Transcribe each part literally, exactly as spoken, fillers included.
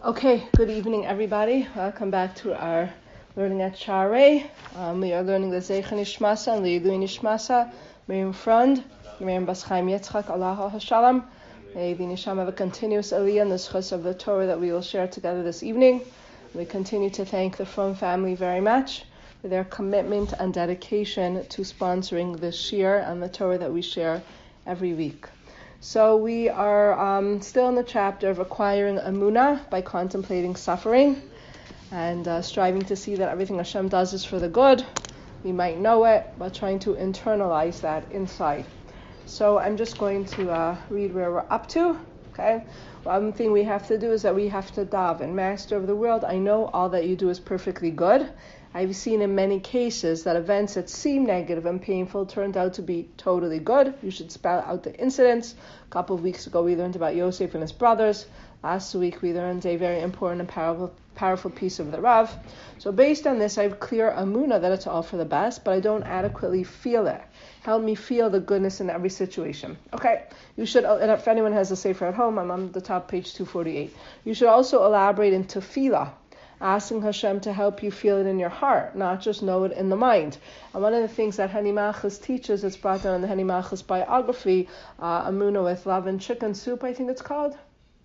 Okay, good evening, everybody. Welcome back to our learning at Sharei. Um, we are learning the Zeichen Ishmasa and the Yigui Nishmasa, Miriam Frund, Miriam Bas Chaim Yitzchak, Allah HaShalom. May the Nisham have a continuous aliyah in the schus of the Torah that we will share together this evening. We continue to thank the Frum family very much for their commitment and dedication to sponsoring the shir and the Torah that we share every week. So we are um, still in the chapter of acquiring emunah by contemplating suffering and uh, striving to see that everything Hashem does is for the good. We might know it, but trying to internalize that inside. So I'm just going to uh, read where we're up to. Okay. One thing we have to do is that we have to daven. Master of the world, I know all that you do is perfectly good. I've seen in many cases that events that seem negative and painful turned out to be totally good. You should spell out the incidents. A couple of weeks ago we learned about Yosef and his brothers. Last week we learned a very important and powerful powerful piece of the Rav. So based on this, I have clear emunah that it's all for the best, but I don't adequately feel it. Help me feel the goodness in every situation. Okay, you should, and if anyone has a sefer at home, I'm on the top, page two forty-eight. You should also elaborate in tefillah, asking Hashem to help you feel it in your heart, not just know it in the mind. And one of the things that Hani Machas teaches, it's brought down in the Hani Machas biography, uh, emunah with love and chicken soup, I think it's called,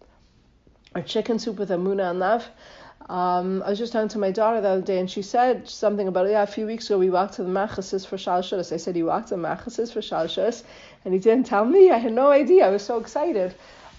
or chicken soup with emunah and love. Um, I was just talking to my daughter the other day, and she said something about, yeah, a few weeks ago we walked to the Machasis for Shal Shudas. I said, you walked to the Machasis for Shal Shudas? And he didn't tell me. I had no idea. I was so excited.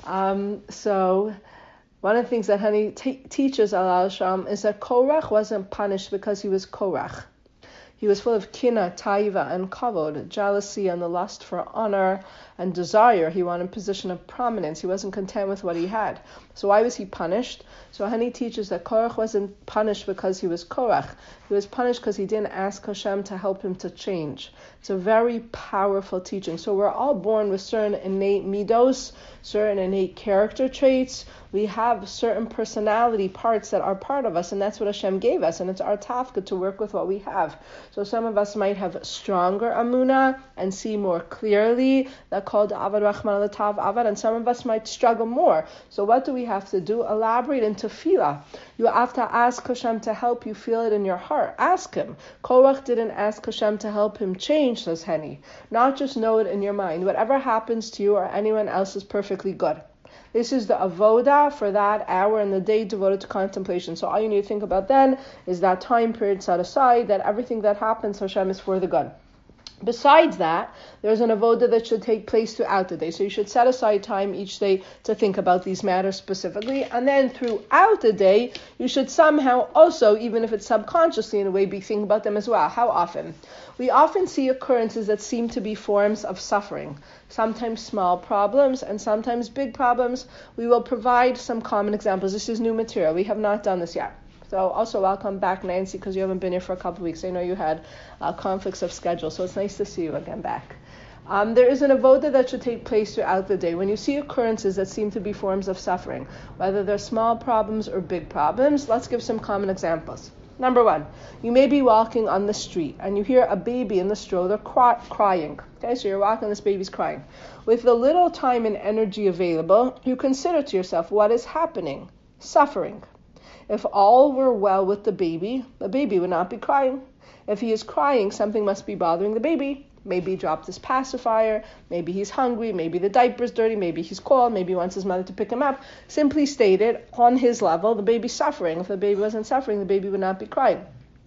Um, so one of the things that Hani t- teaches Alal Sham is that Korach wasn't punished because he was Korach. He was full of kina, taiva, and kavod, jealousy and the lust for honor and desire. He wanted a position of prominence. He wasn't content with what he had. So why was he punished? So Hani teaches that Korach wasn't punished because he was Korach. He was punished because he didn't ask Hashem to help him to change. It's a very powerful teaching. So we're all born with certain innate midos, certain innate character traits. We have certain personality parts that are part of us, and that's what Hashem gave us, and it's our tafka to work with what we have. So some of us might have stronger emunah and see more clearly that called avad rachman latav avad, and some of us might struggle more. So what do we have to do? Elaborate in tefillah. You have to ask Hashem to help you feel it in your heart. Ask Him. Korach didn't ask Hashem to help him change, says Henny. Not just know it in your mind. Whatever happens to you or anyone else is perfectly good. This is the avoda for that hour in the day devoted to contemplation. So all you need to think about then is that time period set aside, that everything that happens, Hashem, is for the good. Besides that, there's an avoda that should take place throughout the day. So you should set aside time each day to think about these matters specifically. And then throughout the day, you should somehow also, even if it's subconsciously in a way, be thinking about them as well. How often? We often see occurrences that seem to be forms of suffering. Sometimes small problems and sometimes big problems. We will provide some common examples. This is new material. We have not done this yet. So also welcome back, Nancy, because you haven't been here for a couple of weeks. I know you had uh, conflicts of schedule, so it's nice to see you again back. Um, there is an avoda that should take place throughout the day. When you see occurrences that seem to be forms of suffering, whether they're small problems or big problems, let's give some common examples. Number one, you may be walking on the street and you hear a baby in the stroller cry- crying. Okay, so you're walking, this baby's crying. With the little time and energy available, you consider to yourself, what is happening? Suffering. If all were well with the baby, the baby would not be crying. If he is crying, something must be bothering the baby. Maybe he dropped his pacifier, maybe he's hungry, maybe the diaper's dirty, maybe he's cold, maybe he wants his mother to pick him up. Simply stated, on his level, the baby's suffering. If the baby wasn't suffering, the baby would not be crying.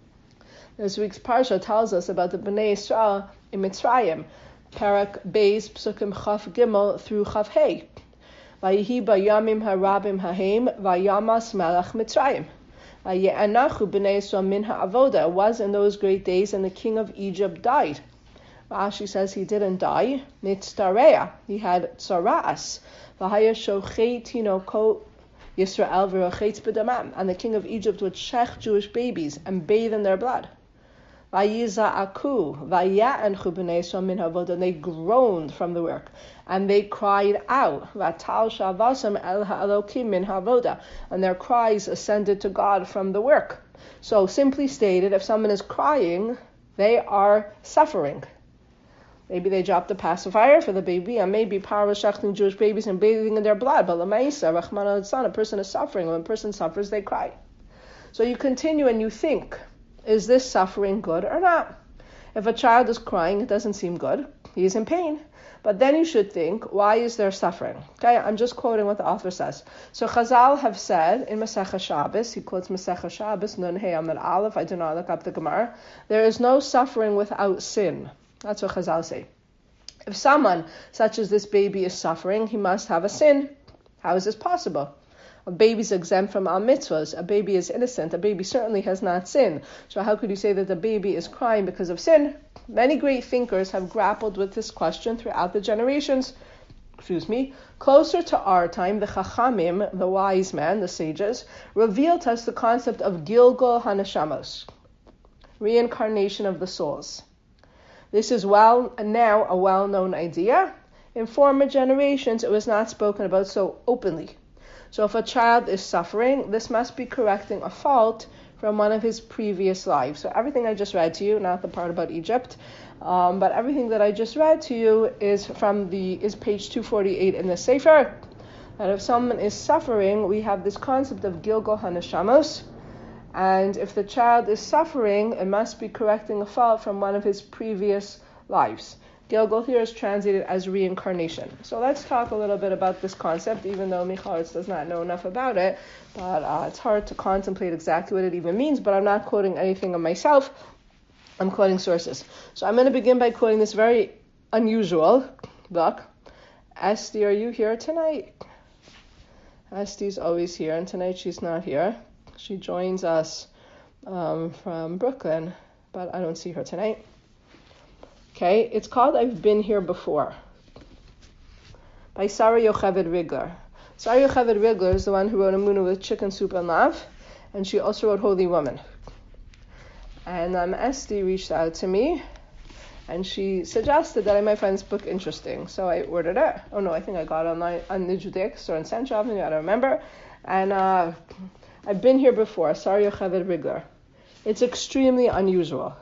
This week's parsha tells us about the Bnei Yisrael in Mitzrayim, Parak Beis Psukim Chaf Gimel through Chaf Hey. Vayihi bayamim harabim hahem vayamas melech Mitzrayim. Vaye'anachu b'nei Yisrael min ha'avoda. It was in those great days, and the king of Egypt died. Rashi says he didn't die. Mitztareya. He had tzara'as. V'haya shochei tinoko Yisrael v'rochetz b'damam. And the king of Egypt would shech Jewish babies and bathe in their blood. Vayiza'aku, vaya'anchu b'nei Yisrael min ha'avoda. And they groaned from the work. And they cried out, Vatal shavasam el ha'elokim min ha'avoda. And their cries ascended to God from the work. So simply stated, if someone is crying, they are suffering. Maybe they dropped a pacifier for the baby, and maybe power was shechting Jewish babies and bathing in their blood. But l'maisa, Rahman al-Tzan, a person is suffering. When a person suffers, they cry. So you continue and you think, is this suffering good or not? If a child is crying, it doesn't seem good. He's in pain. But then you should think, why is there suffering? Okay, I'm just quoting what the author says. So Chazal have said in Masechah Shabbos, he quotes Masechah Shabbos, Nun Hey Amud Aleph, I do not look up the Gemara, there is no suffering without sin. That's what Chazal say. If someone, such as this baby, is suffering, he must have a sin. How is this possible? A baby is exempt from all mitzvahs. A baby is innocent. A baby certainly has not sinned. So how could you say that the baby is crying because of sin? Many great thinkers have grappled with this question throughout the generations. Excuse me. Closer to our time, the Chachamim, the wise men, the sages, revealed to us the concept of Gilgul HaNeshamos, reincarnation of the souls. This is well now a well-known idea. In former generations, it was not spoken about so openly. So if a child is suffering, this must be correcting a fault from one of his previous lives. So everything I just read to you, not the part about Egypt, um, but everything that I just read to you is from the is page two forty-eight in the Sefer. That if someone is suffering, we have this concept of Gilgul HaNeshamos. And if the child is suffering, it must be correcting a fault from one of his previous lives. Gilgul here is translated as reincarnation. So let's talk a little bit about this concept, even though Michalis does not know enough about it. But uh, it's hard to contemplate exactly what it even means, but I'm not quoting anything of myself. I'm quoting sources. So I'm going to begin by quoting this very unusual book. Esty, are you here tonight? Esty's always here, and tonight she's not here. She joins us um, from Brooklyn, but I don't see her tonight. Okay, it's called I've Been Here Before by Sarah Yocheved Rigler. Sarah Yocheved Rigler is the one who wrote Emunah with Chicken Soup and Love, and she also wrote Holy Woman. And um, Esty reached out to me, and she suggested that I might find this book interesting. So I ordered it. Oh no, I think I got it online on the Judaic store in Central Avenue, I don't remember. And uh, I've been here before, Sarah Yocheved Rigler. It's extremely unusual.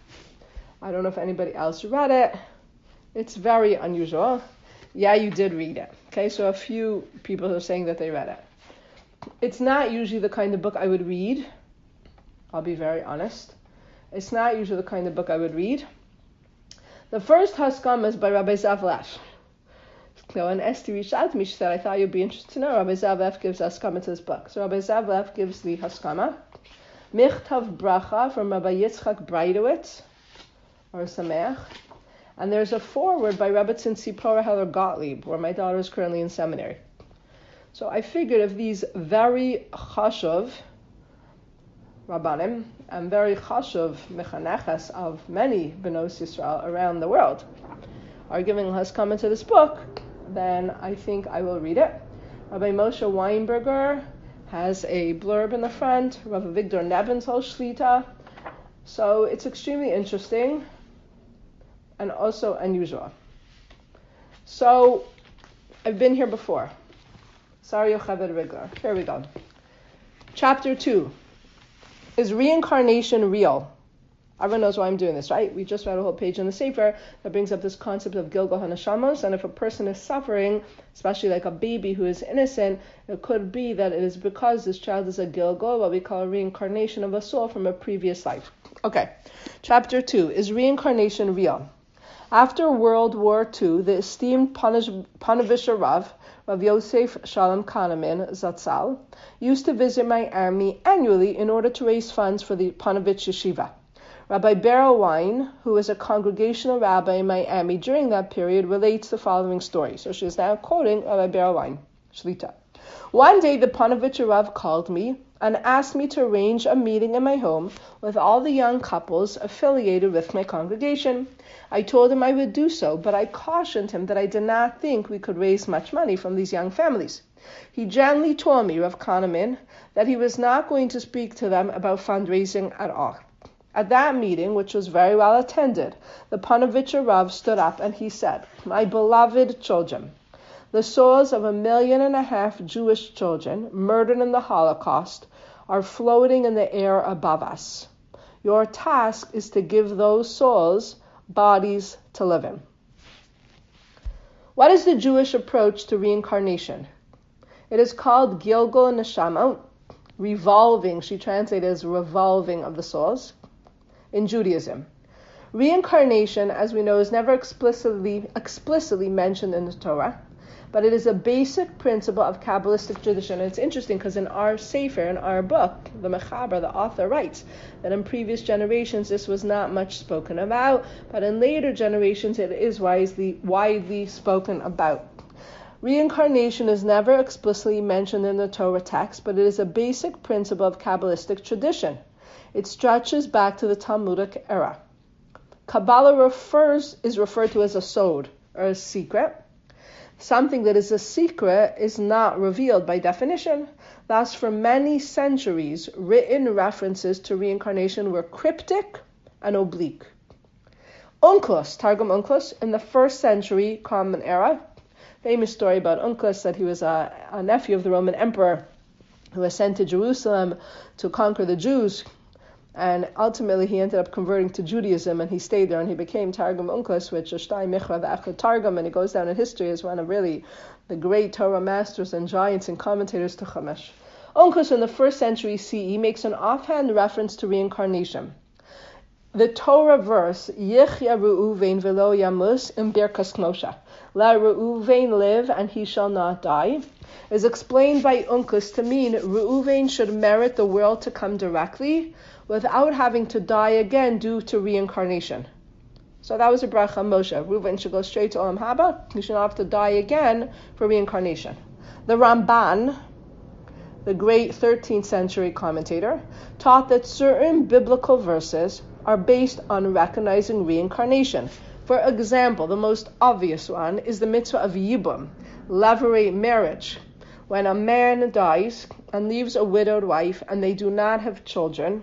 I don't know if anybody else read it. It's very unusual. Yeah, you did read it. Okay, so a few people are saying that they read it. It's not usually the kind of book I would read. I'll be very honest. It's not usually the kind of book I would read. The first Haskama is by Rabbi Zavlev. So when Esty reached out to me, she said, I thought you'd be interested to know. Rabbi Zavlev gives Haskama to this book. So Rabbi Zavlev gives the Haskama. Michtav Bracha from Rabbi Yitzchak Breidowitz, or Sameach. And there's a foreword by Rebbetzin Tzipora Heller Gottlieb, where my daughter is currently in seminary. So I figured if these very chashuv Rabbanim and very chashuv mechaneches of many Benos Yisrael around the world are giving haskama to this book, then I think I will read it. Rabbi Moshe Weinberger has a blurb in the front. Rabbi Victor Nebenzahl Shlita. So it's extremely interesting and also unusual. So I've been here before. Sarah Yocheved Rigler. Here we go. Chapter two. Is reincarnation real? Everyone knows why I'm doing this, right? We just read a whole page in the Sefer that brings up this concept of Gilgul HaNeshamos, and if a person is suffering, especially like a baby who is innocent, it could be that it is because this child is a Gilgul, what we call a reincarnation of a soul from a previous life. Okay, chapter two. Is reincarnation real? After World War Two, the esteemed Ponevezher Rav, Rav Yosef Shalom Kahneman Zatzal, used to visit Miami annually in order to raise funds for the Ponevezh Yeshiva. Rabbi Beryl Wein, who was a congregational rabbi in Miami during that period, relates the following story. So she is now quoting Rabbi Beryl Wein, Shlita. One day the Ponevezh Rav called me and asked me to arrange a meeting in my home with all the young couples affiliated with my congregation. I told him I would do so, but I cautioned him that I did not think we could raise much money from these young families. He gently told me, Rav Kahneman, that he was not going to speak to them about fundraising at all. At that meeting, which was very well attended, the Ponevezh Rav stood up and he said, "My beloved children, the souls of a million and a half Jewish children murdered in the Holocaust are floating in the air above us. Your task is to give those souls bodies to live in. What is the Jewish approach to reincarnation? It is called Gilgul Neshama, revolving, she translated as revolving of the souls, in Judaism. Reincarnation, as we know, is never explicitly explicitly mentioned in the Torah, but it is a basic principle of Kabbalistic tradition. And it's interesting because in our Sefer, in our book, the Mechaber, the author, writes that in previous generations this was not much spoken about, but in later generations it is widely, widely spoken about. Reincarnation is never explicitly mentioned in the Torah text, but it is a basic principle of Kabbalistic tradition. It stretches back to the Talmudic era. Kabbalah refers is referred to as a sod, or a secret. Something that is a secret is not revealed by definition. Thus, for many centuries, written references to reincarnation were cryptic and oblique. Onkelos, Targum Onkelos, in the first century Common Era, famous story about Onkelos, that he was a, a nephew of the Roman emperor who was sent to Jerusalem to conquer the Jews. And ultimately, he ended up converting to Judaism, and he stayed there, and he became Targum Onkelos, which is Shtay Michra V'Echad Targum, and he goes down in history as one of really the great Torah masters and giants and commentators to Chumash. Onkelos in the first century C E makes an offhand reference to reincarnation. The Torah verse, Yechya Reuven v'lo yamus im Birkas Knosha, let Reuven live and he shall not die, is explained by Onkelos to mean Reuven should merit the world to come directly, without having to die again due to reincarnation. So that was a bracha Moshe. Reuven should go straight to Olam Haba. He should not have to die again for reincarnation. The Ramban, the great thirteenth century commentator, taught that certain biblical verses are based on recognizing reincarnation. For example, the most obvious one is the mitzvah of Yibum, levirate marriage. When a man dies and leaves a widowed wife and they do not have children,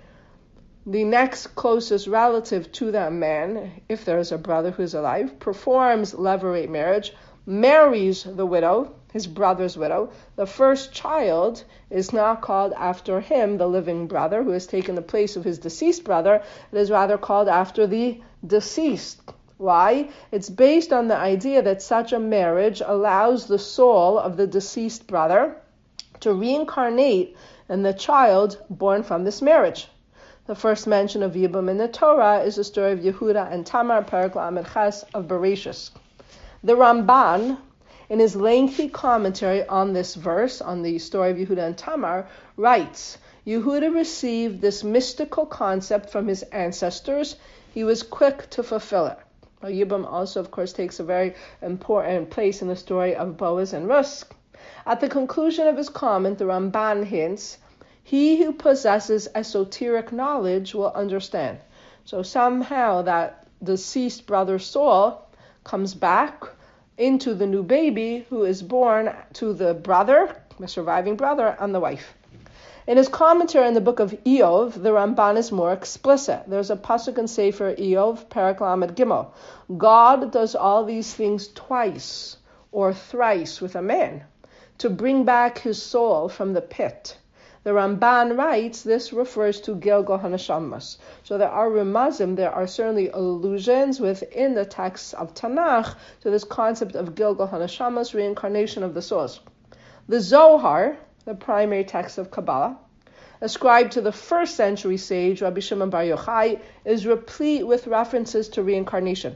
the next closest relative to that man, if there is a brother who is alive, performs levirate marriage, marries the widow, his brother's widow. The first child is not called after him, the living brother, who has taken the place of his deceased brother. It is rather called after the deceased. Why? It's based on the idea that such a marriage allows the soul of the deceased brother to reincarnate in the child born from this marriage. The first mention of Yibum in the Torah is the story of Yehuda and Tamar, Perek Lamed Ches of Bereshis. The Ramban, in his lengthy commentary on this verse, on the story of Yehuda and Tamar, writes, Yehuda received this mystical concept from his ancestors. He was quick to fulfill it. Now, Yibum also, of course, takes a very important place in the story of Boaz and Ruth. At the conclusion of his comment, the Ramban hints, he who possesses esoteric knowledge will understand. So somehow that deceased brother's soul comes back into the new baby who is born to the brother, the surviving brother, and the wife. In his commentary on the book of Iyov, the Ramban is more explicit. There's a pasuk in Sefer Iyov, Perek Lamed Gimel. God does all these things twice or thrice with a man to bring back his soul from the pit. The Ramban writes this refers to Gilgul HaNeshamas. So there are remazim, there are certainly allusions within the texts of Tanakh to this concept of Gilgul HaNeshamas, reincarnation of the souls. The Zohar, the primary text of Kabbalah, ascribed to the first century sage Rabbi Shimon Bar Yochai, is replete with references to reincarnation.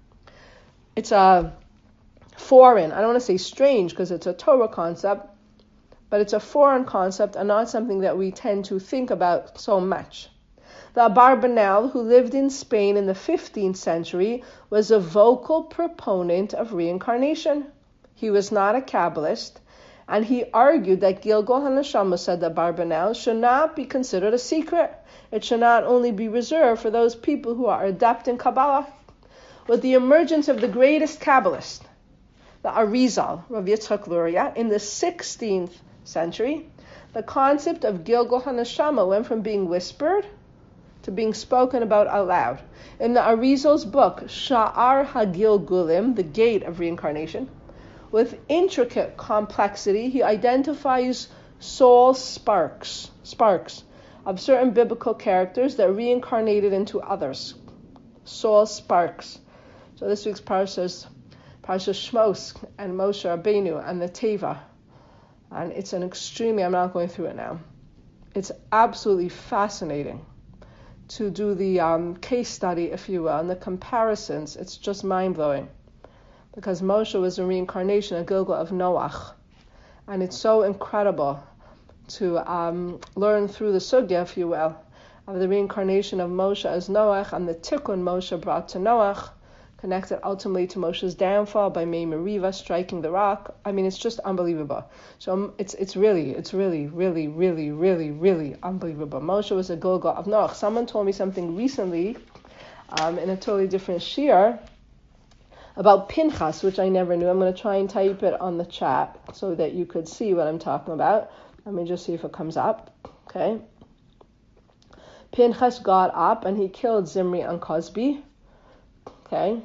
It's a foreign, I don't want to say strange because it's a Torah concept, but it's a foreign concept and not something that we tend to think about so much. The Abarbanel, who lived in Spain in the fifteenth century, was a vocal proponent of reincarnation. He was not a Kabbalist, and he argued that Gilgul HaNeshamas, said the Abarbanel, should not be considered a secret. It should not only be reserved for those people who are adept in Kabbalah. With the emergence of the greatest Kabbalist, the Arizal, Rav Yitzchak Luria, in the sixteenth century, the concept of Gilgul HaNeshama went from being whispered to being spoken about out loud. In the Arizal's book, Sha'ar HaGilgulim, the Gate of Reincarnation, with intricate complexity, he identifies soul sparks, sparks of certain biblical characters that reincarnated into others. Soul sparks. So this week's parsha is Parsha Shmos and Moshe Rabbeinu and the Teva. And it's an extremely, I'm not going through it now. It's absolutely fascinating to do the um, case study, if you will, and the comparisons. It's just mind-blowing. Because Moshe was a reincarnation, a Gilgal of Noach. And it's so incredible to um, learn through the sugya, if you will, of the reincarnation of Moshe as Noach and the tikkun Moshe brought to Noach, connected ultimately to Moshe's downfall by Mei Meriva striking the rock. I mean, it's just unbelievable. So um, it's it's really, it's really, really, really, really, really unbelievable. Moshe was a Gilgal of Noach. Someone told me something recently um, in a totally different shiur about Pinchas, which I never knew. I'm going to try and type it on the chat so that you could see what I'm talking about. Let me just see if it comes up. Okay. Pinchas got up and he killed Zimri and Cosby. Okay.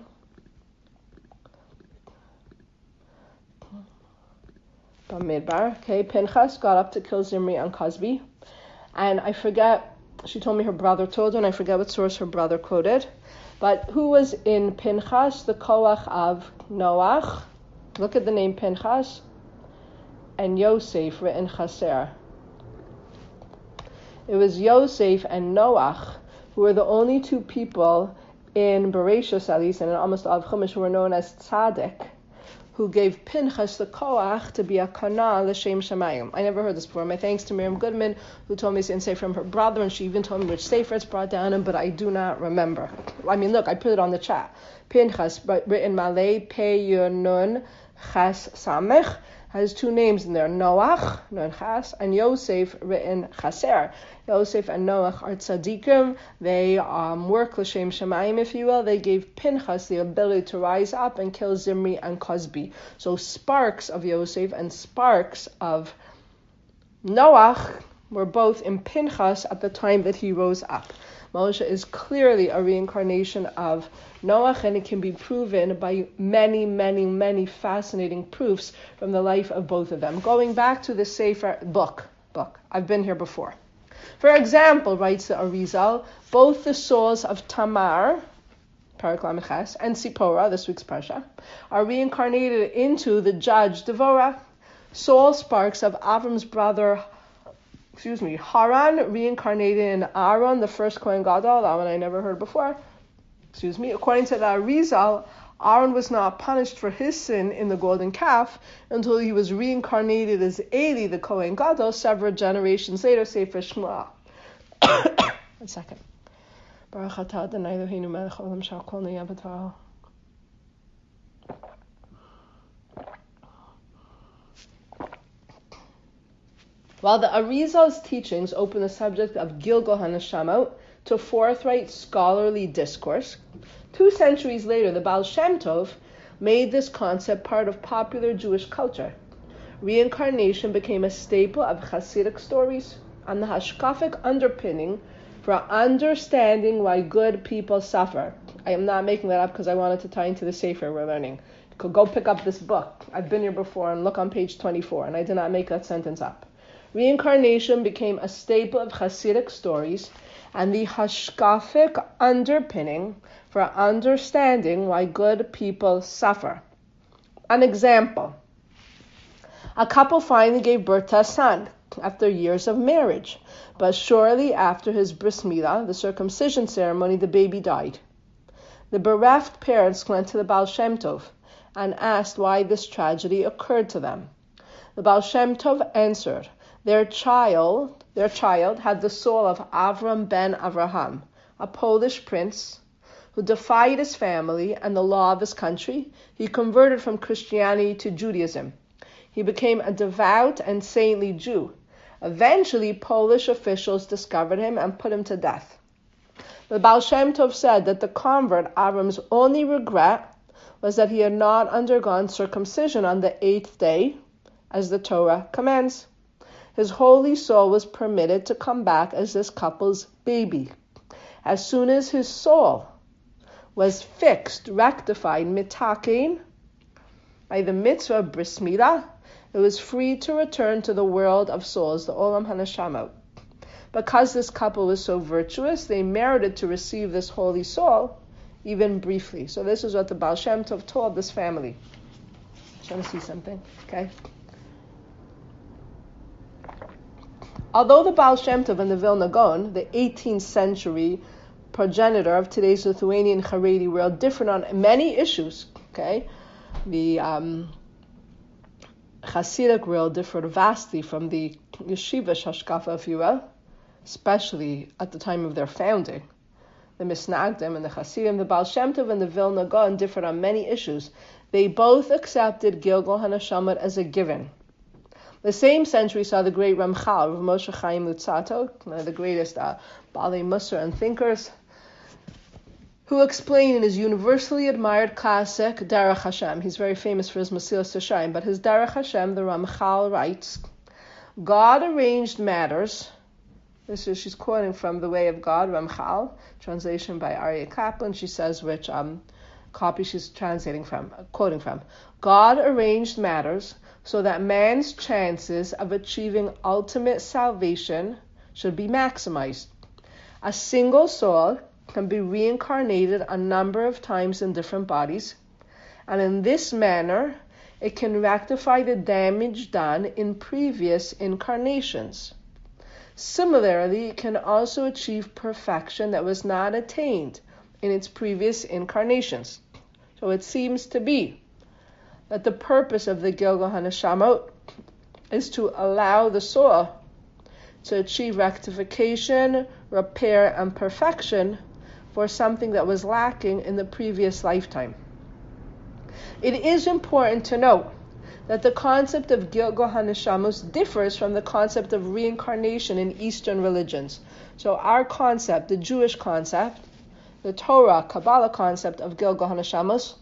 Bamidbar. Okay. Pinchas got up to kill Zimri and Cosby. And I forget, she told me her brother told her, and I forget what source her brother quoted. But who was in Pinchas, the Koach of Noach? Look at the name Pinchas. And Yosef written Chaser. It was Yosef and Noach who were the only two people in Bereshus, at least, and in almost all of Chumash, who were known as Tzaddik, who gave Pinchas the Koach to be a Kana l'Shem Shemayim. I never heard this before. My thanks to Miriam Goodman, who told me it's in from her brother, and she even told me which sefer it's brought down in, but I do not remember. I mean, look, I put it on the chat. Pinchas, written Malay, Pe Yonun Chas Samech, has two names in there, Noach, Nun Chas, and Yosef, written Chaser. Yosef and Noach are tzaddikim. They um, work l'shem shemayim, if you will. They gave Pinchas the ability to rise up and kill Zimri and Cosby. So sparks of Yosef and sparks of Noach were both in Pinchas at the time that he rose up. Moshe is clearly a reincarnation of Noach, and it can be proven by many, many, many fascinating proofs from the life of both of them. Going back to the Sefer book, book. I've been here before. For example, writes the Arizal, both the souls of Tamar, Parak Lamed Ches, and Sipora, this week's parsha, are reincarnated into the judge Devorah. Soul sparks of Avram's brother, excuse me, Haran, reincarnated in Aaron, the first Kohen Gadol, that one I never heard before. Excuse me. According to the Arizal, Aaron was not punished for his sin in the golden calf until he was reincarnated as Eli, the Kohen Gadol, several generations later, Sefer Shmuel. One second. Baruch atah Adonai Eloheinu melech haolam she'akol nהיה b'dvaro. While the Arizal's teachings open the subject of Gilgal HaNeshamot to forthright scholarly discourse, two centuries later the Baal Shem Tov made this concept part of popular Jewish culture. Reincarnation became a staple of Hasidic stories and the hashkafic underpinning for understanding why good people suffer. I am not making that up because I wanted to tie into the Sefer we're learning. You could go pick up this book. I've been here before and look on page twenty-four, and I did not make that sentence up. Reincarnation became a staple of Hasidic stories and the hashkafic underpinning for understanding why good people suffer. An example. A couple finally gave birth to a son after years of marriage, but shortly after his bris milah, the circumcision ceremony, the baby died. The bereft parents went to the Baal Shem Tov and asked why this tragedy occurred to them. The Baal Shem Tov answered, Their child, their child had the soul of Avram ben Avraham, a Polish prince who defied his family and the law of his country. He converted from Christianity to Judaism. He became a devout and saintly Jew. Eventually, Polish officials discovered him and put him to death. The Baal Shem Tov said that the convert, Avram's only regret was that he had not undergone circumcision on the eighth day, as the Torah commands. His holy soul was permitted to come back as this couple's baby. As soon as his soul was fixed, rectified, mitakein, by the mitzvah of bris milah, it was free to return to the world of souls, the Olam HaNeshamot. Because this couple was so virtuous, they merited to receive this holy soul even briefly. So this is what the Baal Shem Tov told this family. Trying to see something, okay? Although the Baal Shem Tov and the Vilna Gaon, the eighteenth century progenitor of today's Lithuanian Haredi world, different on many issues, okay? The um, Hasidic world differed vastly from the Yeshiva Hashkafa, if you will, especially at the time of their founding. The Misnagdim and the Hasidim, the Baal Shem Tov and the Vilna Gaon differed on many issues. They both accepted Gilgal HaNeshamot as a given. The same century saw the great Ramchal, Rav Moshe Chaim Luzzatto, one of the greatest uh, Baalei Musar and thinkers, who explained in his universally admired classic, Derech Hashem. He's very famous for his Mesilas Yesharim, but his Derech Hashem, the Ramchal writes, God arranged matters. This is, she's quoting from The Way of God, Ramchal, translation by Aryeh Kaplan. She says which um, copy she's translating from, quoting from. God arranged matters so that man's chances of achieving ultimate salvation should be maximized. A single soul can be reincarnated a number of times in different bodies, and in this manner, it can rectify the damage done in previous incarnations. Similarly, it can also achieve perfection that was not attained in its previous incarnations. So it seems to be that the purpose of the Gilgal HaNeshamot is to allow the soul to achieve rectification, repair, and perfection for something that was lacking in the previous lifetime. It is important to note that the concept of Gilgal HaNeshamot differs from the concept of reincarnation in Eastern religions. So our concept, the Jewish concept, the Torah, Kabbalah concept of Gilgal HaNeshamot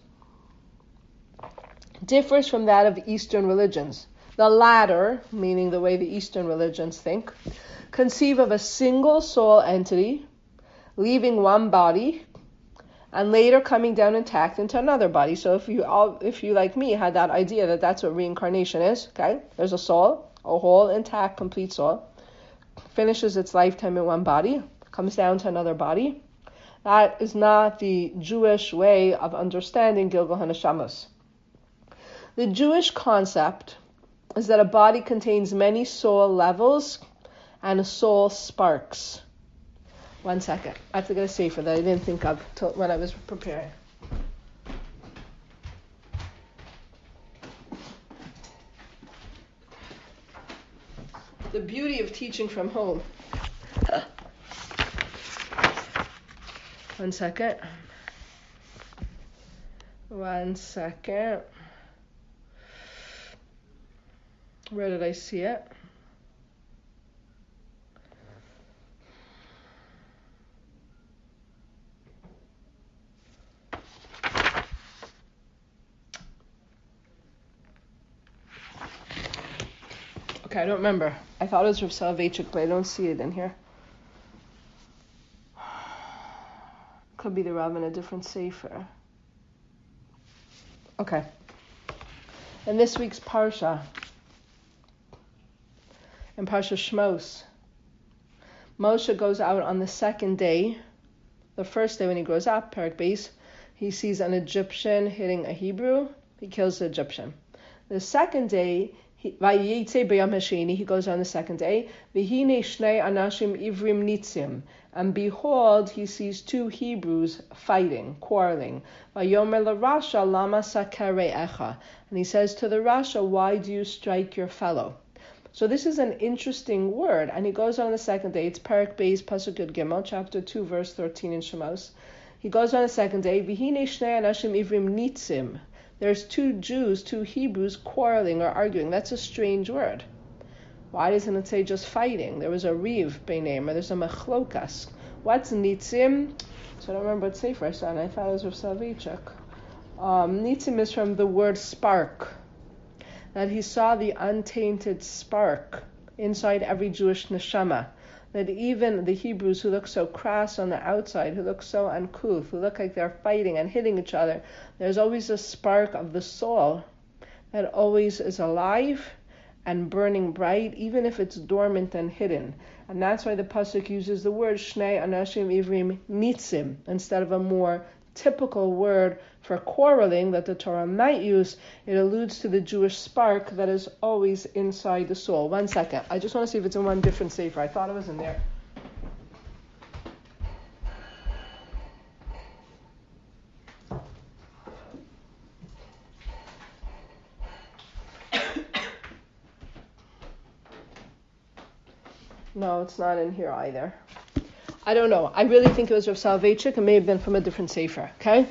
differs from that of Eastern religions. The latter, meaning the way the Eastern religions think, conceive of a single soul entity leaving one body and later coming down intact into another body. So if you all, if you like me had that idea that that's what reincarnation is, okay, there's a soul, a whole, intact, complete soul, finishes its lifetime in one body, comes down to another body. That is not the Jewish way of understanding Gilgal HaNeshamot. The Jewish concept is that a body contains many soul levels and soul sparks. One second. I have to get a sefer that I didn't think of till when I was preparing. The beauty of teaching from home. One second. One second. Where did I see it? Okay, I don't remember. I thought it was Rav Soloveitchik, but I don't see it in here. Could be the Rav in a different sefer. Okay. In this week's Parsha, in Parsha Shmos, Moshe goes out on the second day. The first day when he grows up, Perek Beis, he sees an Egyptian hitting a Hebrew. He kills the Egyptian. The second day, he, he goes on the second day, V'hine shnei anashim ivrim nitzim, and behold, he sees two Hebrews fighting, quarreling. Vayomer l'Rasha lama sakere'echa, and he says to the Rasha, why do you strike your fellow? So this is an interesting word, and he goes on the second day. It's Perek Beis, Pasuk Yud Gimel, chapter two, verse thirteen in Shemos. He goes on the second day, V'hine shnei anashim ivrim nitzim. There's two Jews, two Hebrews quarreling or arguing. That's a strange word. Why doesn't it say just fighting? There was a riv beineim, or there's a machlokas. What's nitzim? So I don't remember what sefer I saw, and I thought it was Rav Soloveitchik. Um, nitzim is from the word spark. That he saw the untainted spark inside every Jewish neshama. That even the Hebrews who look so crass on the outside, who look so uncouth, who look like they're fighting and hitting each other, there's always a spark of the soul that always is alive and burning bright, even if it's dormant and hidden. And that's why the pasuk uses the word Shnei Anashim Ivrim Nitzim instead of a more typical word for quarreling that the Torah might use, it alludes to the Jewish spark that is always inside the soul. One second. I just want to see if it's in one different sefer. I thought it was in there. No, it's not in here either. I don't know. I really think it was Rav Soloveitchik. It may have been from a different sefer. Okay?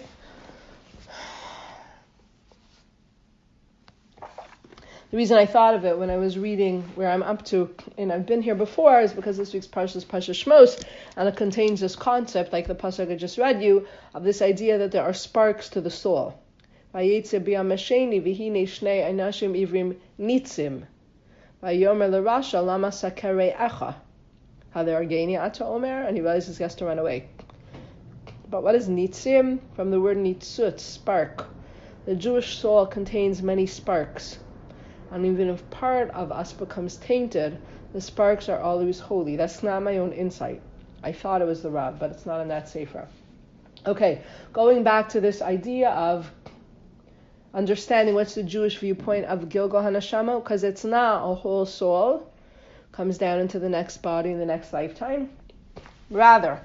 The reason I thought of it when I was reading where I'm up to, and I've been here before, is because this week's Parsha is Parsha Shmos, and it contains this concept, like the pasuk I just read you, of this idea that there are sparks to the soul. Vayetze b'yam hasheni v'hine shnei einashim ivrim nitzim. Vayomer l'rasha lama sakarei echa. Hadargeni ata omer, and he realizes he has to run away. But what is nitzim? From the word nitzut, spark. The Jewish soul contains many sparks. And even if part of us becomes tainted, the sparks are always holy. That's not my own insight. I thought it was the Rav, but it's not in that sefer. Okay, going back to this idea of understanding what's the Jewish viewpoint of Gilgal HaNeshama, because it's not a whole soul, comes down into the next body in the next lifetime. Rather,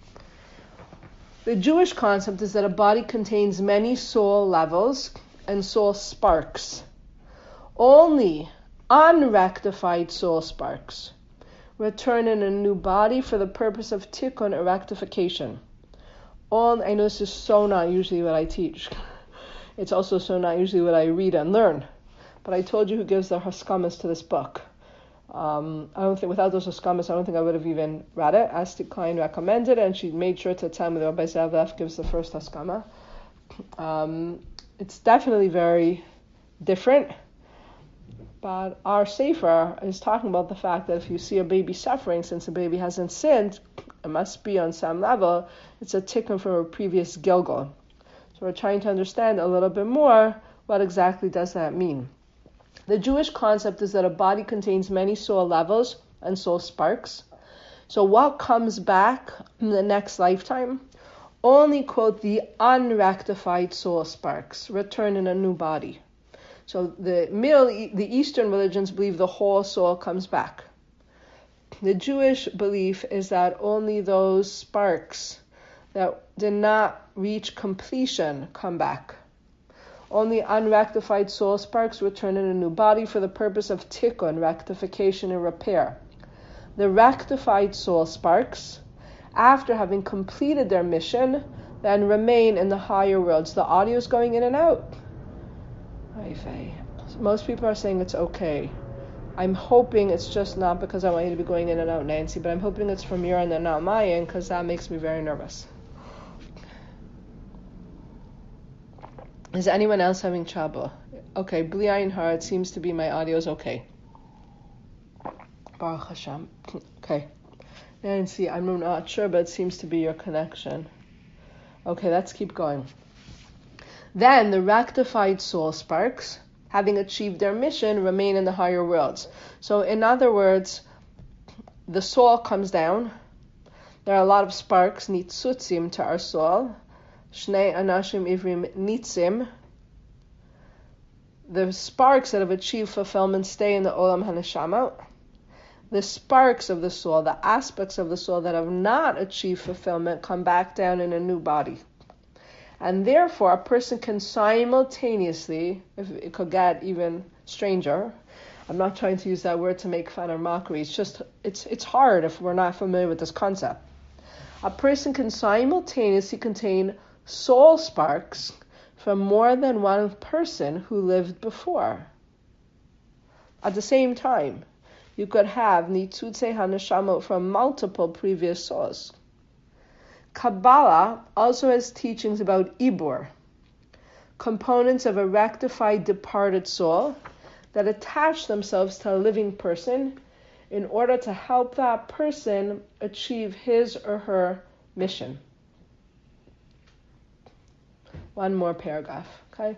the Jewish concept is that a body contains many soul levels and soul sparks. Only unrectified soul sparks return in a new body for the purpose of tikkun or rectification. All, I know this is so not usually what I teach. It's also so not usually what I read and learn. But I told you who gives the haskamas to this book. Um, I don't think without those haskamas, I don't think I would have even read it. Asti Klein recommended it, and she made sure to tell me that Rabbi Zavlev gives the first haskama. Um, it's definitely very different. But our sefer is talking about the fact that if you see a baby suffering, since the baby hasn't sinned, it must be on some level, it's a tikkun from a previous Gilgal. So we're trying to understand a little bit more what exactly does that mean. The Jewish concept is that a body contains many soul levels and soul sparks. So what comes back in the next lifetime? Only, quote, the unrectified soul sparks return in a new body. So the Middle, the Eastern religions believe the whole soul comes back. The Jewish belief is that only those sparks that did not reach completion come back. Only unrectified soul sparks return in a new body for the purpose of tikkun, rectification and repair. The rectified soul sparks, after having completed their mission, then remain in the higher worlds. The audio is going in and out. Most people are saying it's okay. I'm hoping it's just not because I want you to be going in and out, Nancy, but I'm hoping it's from your end and not my end, because that makes me very nervous. Is anyone else having trouble? Okay, Bli Ayin Hara, it seems to be my audio is okay. Baruch Hashem. Okay. Nancy, I'm not sure, but it seems to be your connection. Okay, let's keep going. Then the rectified soul sparks, having achieved their mission, remain in the higher worlds. So in other words, the soul comes down. There are a lot of sparks, nitzutzim, to our soul. Shnei anashim ivrim nitzim. The sparks that have achieved fulfillment stay in the olam haneshama. The sparks of the soul, the aspects of the soul that have not achieved fulfillment, come back down in a new body. And therefore, a person can simultaneously, if it could get even stranger, I'm not trying to use that word to make fun or mockery, it's just, it's it's hard if we're not familiar with this concept. A person can simultaneously contain soul sparks from more than one person who lived before. At the same time, you could have nitzutze haneshama from multiple previous souls. Kabbalah also has teachings about ibur, components of a rectified departed soul that attach themselves to a living person in order to help that person achieve his or her mission. One more paragraph, okay?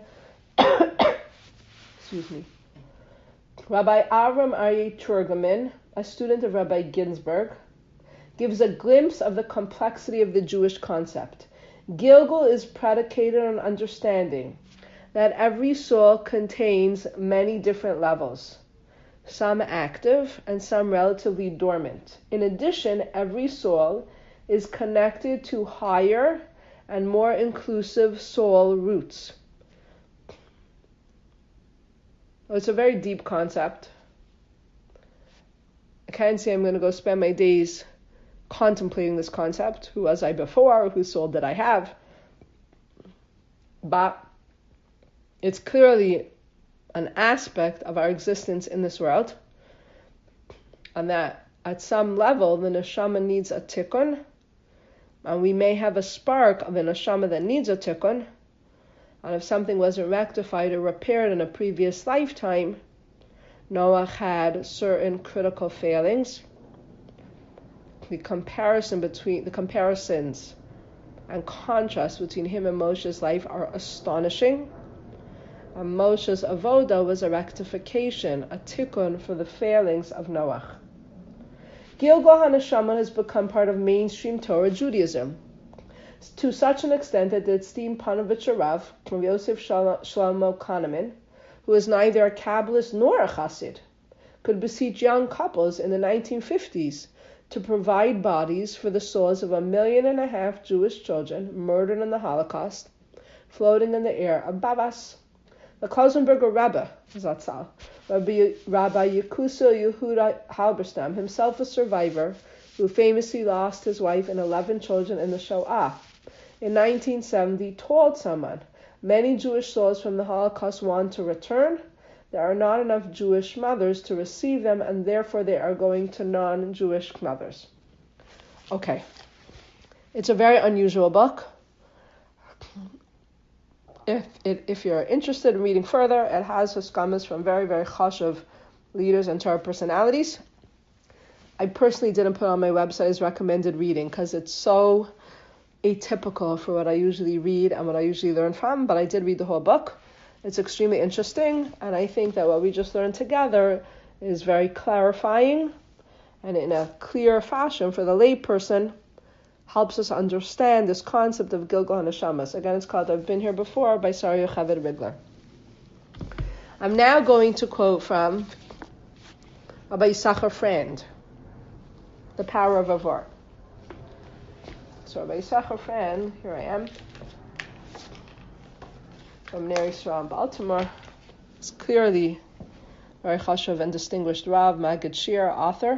Excuse me. Rabbi Avram Aryeh Turgaman, a student of Rabbi Ginsburg, gives a glimpse of the complexity of the Jewish concept. Gilgul is predicated on understanding that every soul contains many different levels, some active and some relatively dormant. In addition, every soul is connected to higher and more inclusive soul roots. It's a very deep concept. I can't say I'm going to go spend my days contemplating this concept. Who was I before? Whose soul did I have? But it's clearly an aspect of our existence in this world, and that at some level the neshama needs a tikkun, and we may have a spark of a neshama that needs a tikkun, and if something wasn't rectified or repaired in a previous lifetime, Noach had certain critical failings. The comparison between the comparisons and contrast between him and Moshe's life are astonishing. And Moshe's avoda was a rectification, a tikkun for the failings of Noach. Gilgul HaNeshama has become part of mainstream Torah Judaism, to such an extent that the esteemed Panovich Rav, Rav Yosef Shlomo Kahneman, who is neither a Kabbalist nor a Chassid, could beseech young couples in the nineteen fifties to provide bodies for the souls of a million and a half Jewish children murdered in the Holocaust, floating in the air of Babas. The Klausenberger Rebbe, Zatzal, Rabbi, Rabbi Yekusa Yehuda Halberstam, himself a survivor who famously lost his wife and eleven children in the Shoah, in nineteen seventy told someone, many Jewish souls from the Holocaust want to return. There are not enough Jewish mothers to receive them, and therefore they are going to non-Jewish mothers. Okay. It's a very unusual book. If it, if you're interested in reading further, it has haskamas from very, very chashuv leaders and Torah personalities. I personally didn't put on my website as recommended reading because it's so atypical for what I usually read and what I usually learn from, but I did read the whole book. It's extremely interesting, and I think that what we just learned together is very clarifying and in a clear fashion for the layperson helps us understand this concept of Gilgul HaNeshamas. Again, it's called I've Been Here Before by Sarah Yocheved Rigler. I'm now going to quote from Rabbi Yisachar Frand, The Power of Avor. So Rabbi Yisachar Frand, here I am, from Ner Yisrael in Baltimore. It's clearly very chashuv and distinguished Rav, Maggid Shir, author.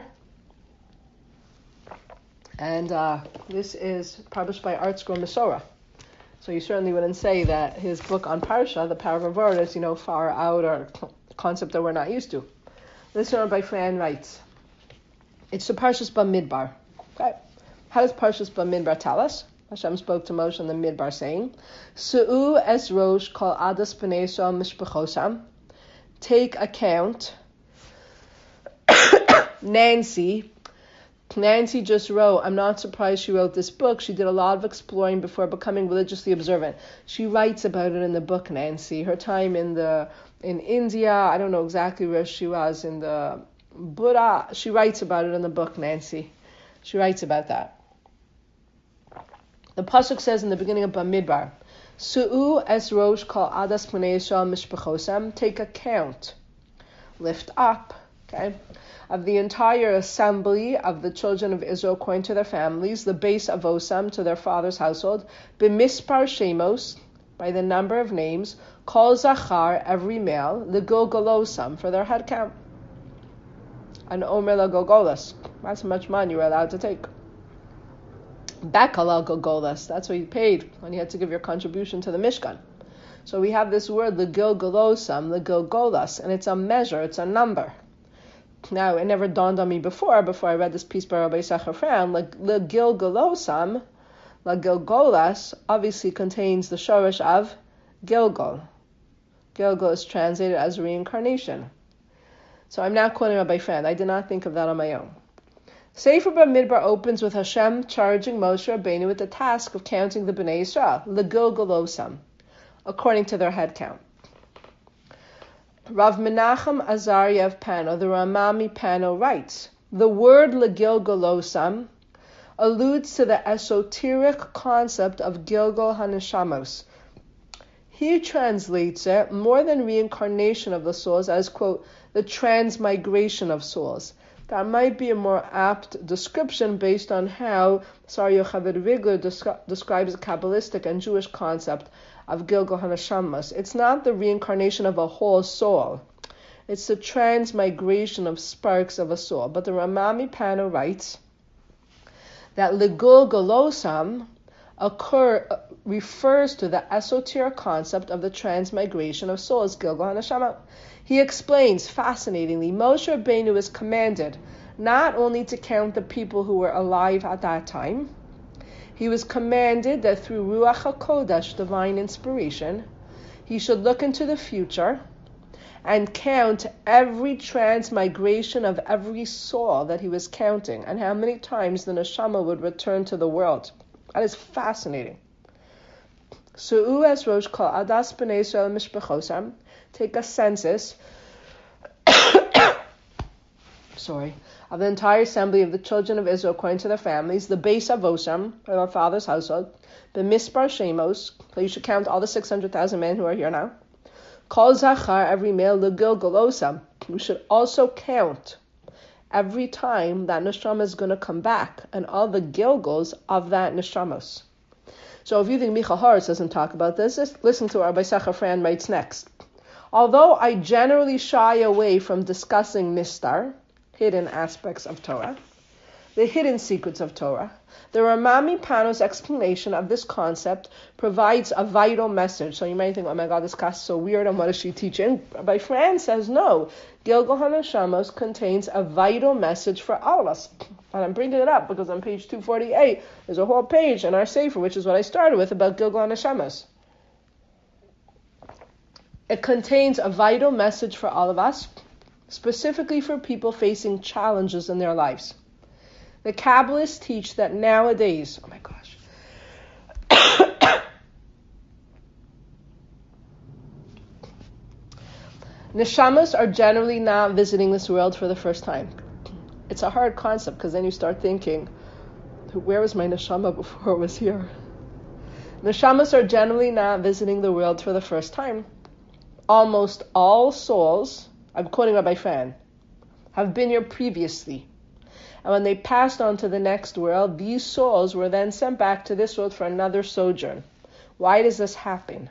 And uh, this is published by ArtScroll Masorah. So you certainly wouldn't say that his book on Parsha, The Power of Avor, is, you know, far out or a concept that we're not used to. This one by Fran writes, it's the Parshas Bamidbar. Okay. How does Parshas Bamidbar tell us? Hashem spoke to Moshe in the Midbar saying, Su'u es rosh kol adas b'nei Yisrael mishpachosam. Take account. Nancy. Nancy just wrote, I'm not surprised she wrote this book. She did a lot of exploring before becoming religiously observant. She writes about it in the book, Nancy. Her time in the in India, I don't know exactly where she was, in the Buddha. She writes about it in the book, Nancy. She writes about that. The pasuk says in the beginning of Bamidbar, Su'u es rosh kol adas b'nei Yisrael mishpachosam. Take account, lift up, okay, of the entire assembly of the children of Israel according to their families, the base of Osam to their father's household, b'mispar shemos, by the number of names, kol zachar, every male, the gilgalosam, for their head count, and omer la gilgolas. That's how much money you were allowed to take. Bakal gilgolas, that's what you paid when you had to give your contribution to the Mishkan. So we have this word, the gilgalosam, the gilgolas, and it's a measure, it's a number. Now, it never dawned on me before, before I read this piece by Rabbi Yisachar Frand, like, the Gilgalosam, la Gilgolas, obviously contains the shorish of Gilgal. Gilgal is translated as reincarnation. So I'm now quoting Rabbi Frand. I did not think of that on my own. Sefer Bamidbar opens with Hashem charging Moshe Rabbeinu with the task of counting the Bnei Yisrael, la Gilgalosam, according to their head count. Rav Menachem Azaryev Pano, the Ramami Pano, writes, the word Legilgalosam alludes to the esoteric concept of Gilgul HaNeshamos. He translates it, more than reincarnation of the souls, as, quote, the transmigration of souls. That might be a more apt description based on how Sar Yocheved Rigler descri- describes the Kabbalistic and Jewish concept of Gilgul HaNeshamos. It's not the reincarnation of a whole soul. It's the transmigration of sparks of a soul. But the Ramami Pano writes that Ligul Golosam occur, uh, refers to the esoteric concept of the transmigration of souls, Gilgul HaNeshama. He explains, fascinatingly, Moshe Rabbeinu is commanded not only to count the people who were alive at that time, he was commanded that through Ruach HaKodesh, divine inspiration, he should look into the future and count every transmigration of every soul that he was counting, and how many times the neshama would return to the world. That is fascinating. Su'u es rosh kol adas b'nei Yisrael mishpachosam. Take a census sorry, of the entire assembly of the children of Israel according to their families, the Beis Avosam, or our father's household, the Mispar Shemos, so you should count all the six hundred thousand men who are here now. Kol Zachar, every male, Legil Golosam. You should also count every time that Neshama is going to come back, and all the Gilgals of that Neshamos. So if you think Michal Horitz doesn't talk about this, just listen to what Rabbi Sacha Fran writes next. Although I generally shy away from discussing Mistar, hidden aspects of Torah, the hidden secrets of Torah, the Ramami Pano's explanation of this concept provides a vital message. So you might think, oh my God, this class is so weird, and what is she teaching? Rabbi Fran says, no, Gilgul HaNeshamos contains a vital message for all of us. And I'm bringing it up because on page two forty-eight, there's a whole page in our Sefer, which is what I started with, about Gilgul HaNeshamos. It contains a vital message for all of us, specifically for people facing challenges in their lives. The Kabbalists teach that nowadays, oh my gosh, neshamas are generally not visiting this world for the first time. It's a hard concept because then you start thinking, where was my neshama before it was here? Neshamas are generally not visiting the world for the first time. Almost all souls, I'm quoting Rabbi Fan, have been here previously. And when they passed on to the next world, these souls were then sent back to this world for another sojourn. Why does this happen?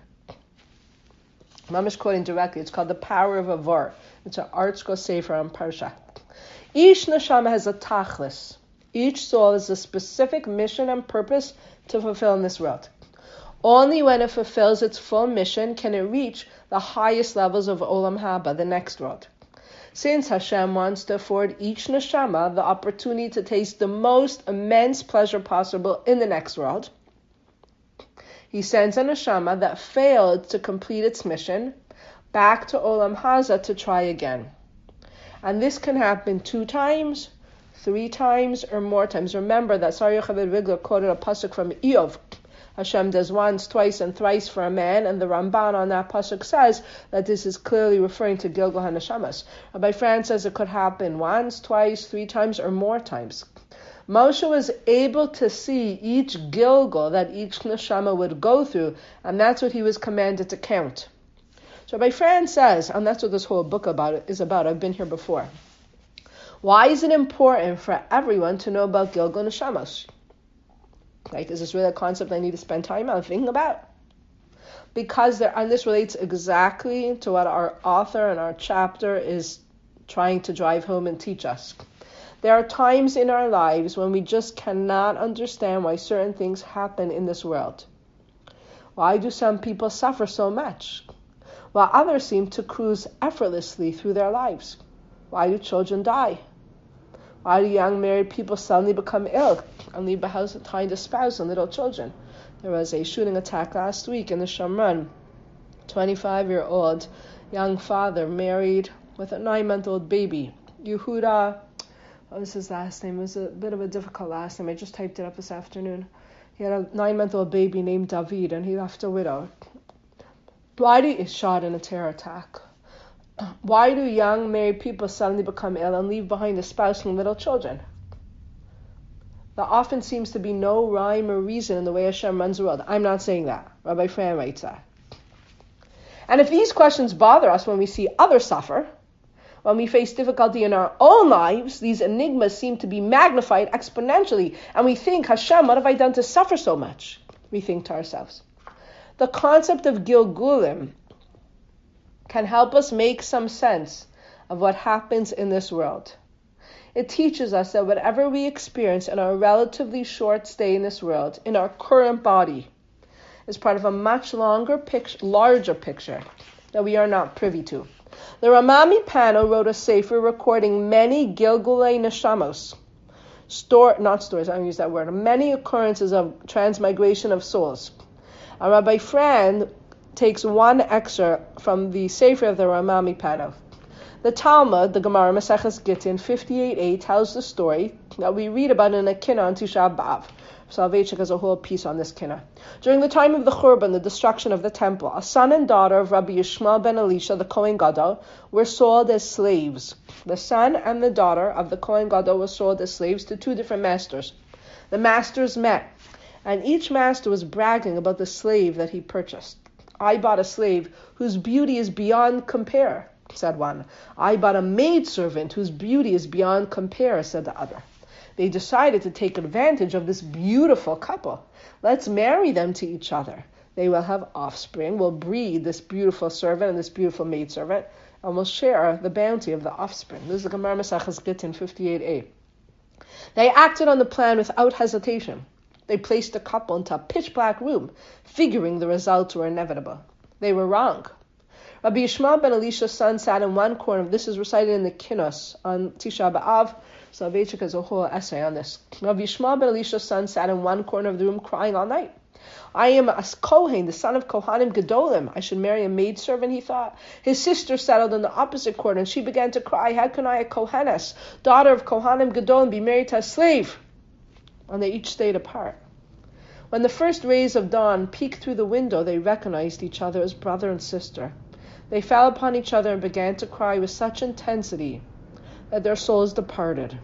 Mamish quoting directly, it's called The Power of Avor. It's an Art Scroll Sefer on Parsha. Each neshama has a tachlis. Each soul has a specific mission and purpose to fulfill in this world. Only when it fulfills its full mission can it reach the highest levels of Olam Haba, the next world. Since Hashem wants to afford each neshama the opportunity to taste the most immense pleasure possible in the next world, he sends a neshama that failed to complete its mission back to Olam Haza to try again. And this can happen two times, three times, or more times. Remember that Sar Yocheved Rigler quoted a pasuk from Eov. Hashem does once, twice, and thrice for a man, and the Ramban on that pasuk says that this is clearly referring to Gilgul HaNeshamas. Rabbi Fran says it could happen once, twice, three times, or more times. Moshe was able to see each Gilgul that each neshama would go through, and that's what he was commanded to count. So Rabbi Fran says, and that's what this whole book about is about. I've been here before. Why is it important for everyone to know about Gilgul Neshamas? Like, is this really a concept I need to spend time on thinking about? Because there, and this relates exactly to what our author and our chapter is trying to drive home and teach us. There are times in our lives when we just cannot understand why certain things happen in this world. Why do some people suffer so much, while others seem to cruise effortlessly through their lives? Why do children die? Why do young married people suddenly become ill and leave behind a spouse and little children? There was a shooting attack last week in the Shamran. twenty-five-year-old young father married with a nine-month-old baby. Yehuda, what was his last name? It was a bit of a difficult last name. I just typed it up this afternoon. He had a nine-month-old baby named David, and he left a widow. Why do is shot in a terror attack? Why do young married people suddenly become ill and leave behind a spouse and little children? There often seems to be no rhyme or reason in the way Hashem runs the world. I'm not saying that. Rabbi Fran writes that. And if these questions bother us when we see others suffer, when we face difficulty in our own lives, these enigmas seem to be magnified exponentially, and we think, Hashem, what have I done to suffer so much? We think to ourselves. The concept of Gilgulim can help us make some sense of what happens in this world. It teaches us that whatever we experience in our relatively short stay in this world, in our current body, is part of a much longer picture, larger picture that we are not privy to. The Rama MiPano wrote a sefer recording many Gilgulei Neshamos, store, not stories, I don't use that word, many occurrences of transmigration of souls. And Rabbi Fran takes one excerpt from the sefer of the Rama MiPano. The Talmud, the Gemara Maseches Gittin fifty-eight a, tells the story that we read about in a Kinnah on Tisha B'Av. Soloveitchik has a whole piece on this Kinnah. During the time of the Churban, the destruction of the temple, a son and daughter of Rabbi Yishmael ben Elisha, the Kohen Gadol, were sold as slaves. The son and the daughter of the Kohen Gadol were sold as slaves to two different masters. The masters met, and each master was bragging about the slave that he purchased. I bought a slave whose beauty is beyond compare, said one. I bought a maidservant whose beauty is beyond compare, said the other. They decided to take advantage of this beautiful couple. Let's marry them to each other. They will have offspring, will breed this beautiful servant and this beautiful maidservant, and will share the bounty of the offspring. This is the Gemara Maseches Gittin fifty-eight a. They acted on the plan without hesitation. They placed the couple into a pitch-black room, figuring the results were inevitable. They were wrong. Rabbi Yishmael ben Elisha's son sat in one corner. This is recited in the Kinnos on Tisha B'Av. Soloveitchik has a whole essay on this. Rabbi Yishmael ben Elisha's son sat in one corner of the room crying all night. I am a Kohen, the son of Kohanim Gedolim. I should marry a maidservant, he thought. His sister settled in the opposite corner, and she began to cry, how can I, a Kohenes, daughter of Kohanim Gedolim, be married to a slave? And they each stayed apart. When the first rays of dawn peeked through the window, they recognized each other as brother and sister. They fell upon each other and began to cry with such intensity that their souls departed.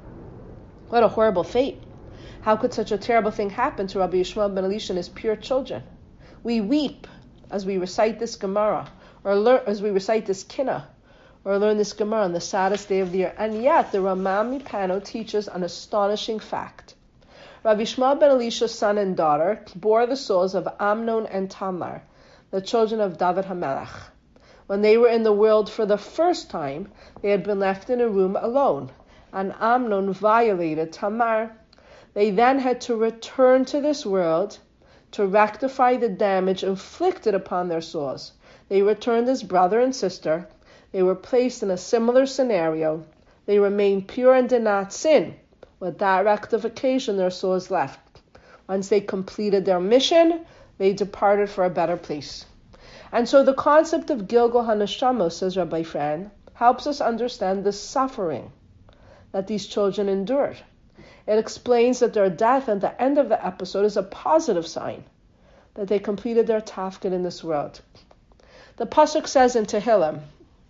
What a horrible fate. How could such a terrible thing happen to Rabbi Yishmael ben Elisha and his pure children? We weep as we recite this Gemara, or learn, as we recite this Kinnah, or learn this Gemara on the saddest day of the year. And yet, the Rama MiPano teaches an astonishing fact. Rabbi Yishmael ben Elisha's son and daughter bore the souls of Amnon and Tamar, the children of David HaMelech. When they were in the world for the first time, they had been left in a room alone, and Amnon violated Tamar. They then had to return to this world to rectify the damage inflicted upon their souls. They returned as brother and sister. They were placed in a similar scenario. They remained pure and did not sin. With that rectification, their souls left. Once they completed their mission, they departed for a better place. And so the concept of Gilgul HaNeshamos, says Rabbi Fran, helps us understand the suffering that these children endured. It explains that their death at the end of the episode is a positive sign that they completed their tafkid in this world. The pasuk says in Tehillim,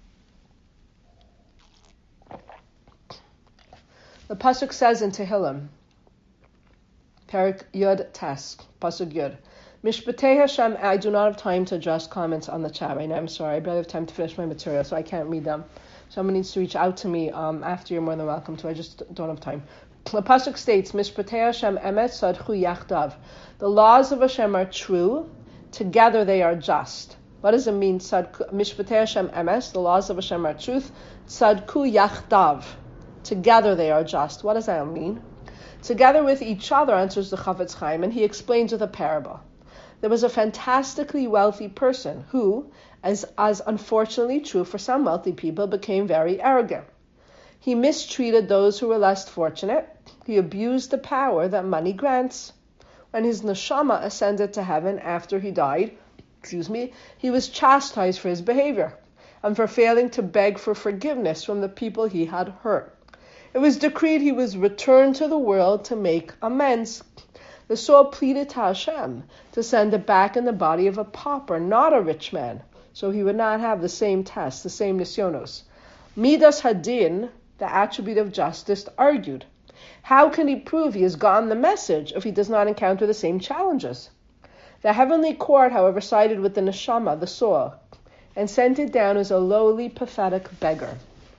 the pasuk says in Tehillim, Perik Yud Tes, pasuk Yud, Mishpatei Hashem. I do not have time to address comments on the chat right now. I'm sorry, I barely have time to finish my material, so I can't read them. Someone needs to reach out to me um, after. You're more than welcome to. I just don't have time. The pasuk states, Mishpatei Hashem emet sadchu yachdav. The laws of Hashem are true. Together they are just. What does it mean? Mishpatei Hashem emes. The laws of Hashem are truth. Tzadku yachdav. Together they are just. What does that mean? Together with each other, answers the Chafetz Chaim, and he explains with a parable. There was a fantastically wealthy person who, as, as unfortunately true for some wealthy people, became very arrogant. He mistreated those who were less fortunate. He abused the power that money grants. When his neshama ascended to heaven after he died, excuse me, he was chastised for his behavior and for failing to beg for forgiveness from the people he had hurt. It was decreed he was returned to the world to make amends. The soul pleaded to Hashem to send it back in the body of a pauper, not a rich man, so he would not have the same test, the same nisyonos. Midas Hadin, the attribute of justice, argued, How can he prove he has gotten the message if he does not encounter the same challenges? The heavenly court, however, sided with the neshama, the soul, and sent it down as a lowly, pathetic beggar.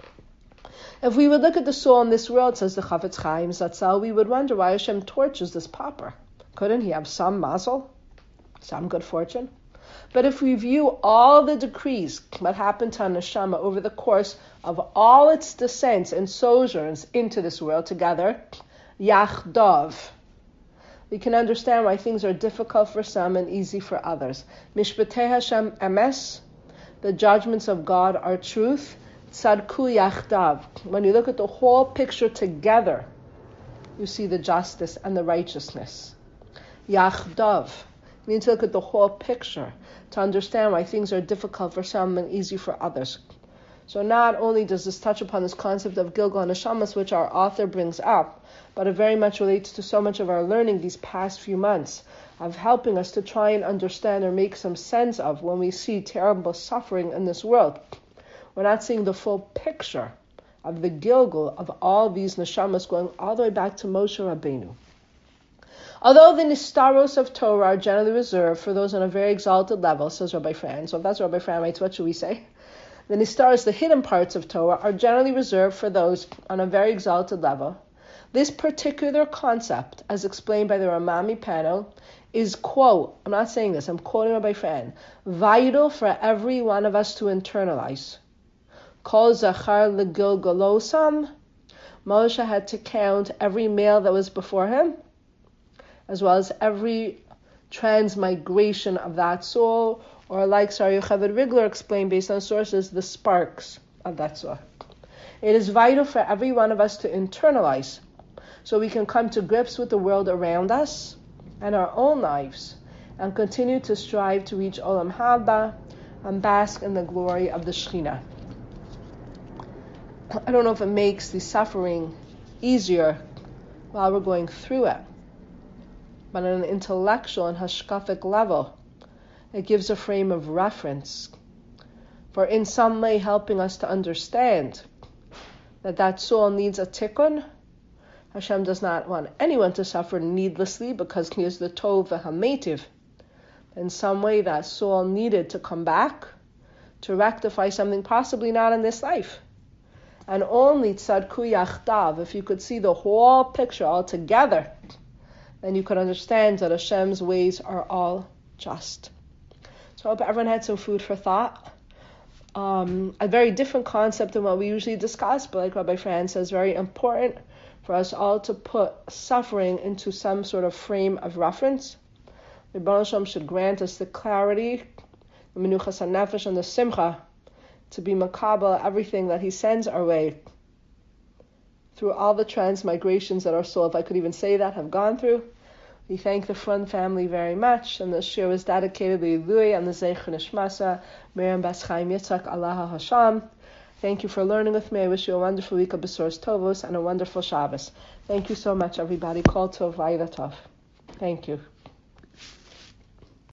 If we would look at the soul in this world, says the Chafetz Chaim Zatzal, we would wonder why Hashem tortures this pauper. Couldn't he have some mazel, some good fortune? But if we view all the decrees that happened to neshama over the course of all its descents and sojourns into this world together, yachdov, we can understand why things are difficult for some and easy for others. Mishpatei Hashem emes, the judgments of God are truth. Tzadku yachdav. When you look at the whole picture together, you see the justice and the righteousness. Yachdav. You need to look at the whole picture to understand why things are difficult for some and easy for others. So not only does this touch upon this concept of Gilgal Neshamas, which our author brings up, but it very much relates to so much of our learning these past few months of helping us to try and understand or make some sense of when we see terrible suffering in this world. We're not seeing the full picture of the Gilgal of all these Neshamas going all the way back to Moshe Rabbeinu. Although the Nistaros of Torah are generally reserved for those on a very exalted level, says Rabbi Fran, so if that's Rabbi Fran writes, what should we say? The Nistaros, the hidden parts of Torah, are generally reserved for those on a very exalted level. This particular concept, as explained by the Ramami panel, is, quote, I'm not saying this, I'm quoting Rabbi Fran, vital for every one of us to internalize. Kol zachar legilgalosam, Moshe had to count every male that was before him, as well as every transmigration of that soul, or like Sar Yocheved Rigler explained based on sources, the sparks of that soul. It is vital for every one of us to internalize so we can come to grips with the world around us and our own lives and continue to strive to reach Olam Haba and bask in the glory of the Shekhinah. I don't know if it makes the suffering easier while we're going through it, but on an intellectual and hashkafic level, it gives a frame of reference for in some way helping us to understand that that soul needs a tikkun. Hashem does not want anyone to suffer needlessly because he is the Tov v'Hametiv. In some way, that soul needed to come back to rectify something possibly not in this life. And only tzadku yachdav, if you could see the whole picture all together, then you could understand that Hashem's ways are all just. So I hope everyone had some food for thought. Um, a very different concept than what we usually discuss, but like Rabbi Fran says, very important for us all to put suffering into some sort of frame of reference. Rebbeinu Hashem should grant us the clarity, the menuchas hanefesh, and the simcha to be makabel everything that He sends our way through all the transmigrations that our soul, if I could even say that, have gone through. We thank the Front family very much, and the shir was dedicated to Ilui and the Zeicher Nishmasa, Miriam Bas Chaim Yitzchak Allah Hasham. Thank you for learning with me. I wish you a wonderful week of Besoros Tovos and a wonderful Shabbos. Thank you so much, everybody. Kol Tov Vayda Tov. Thank you.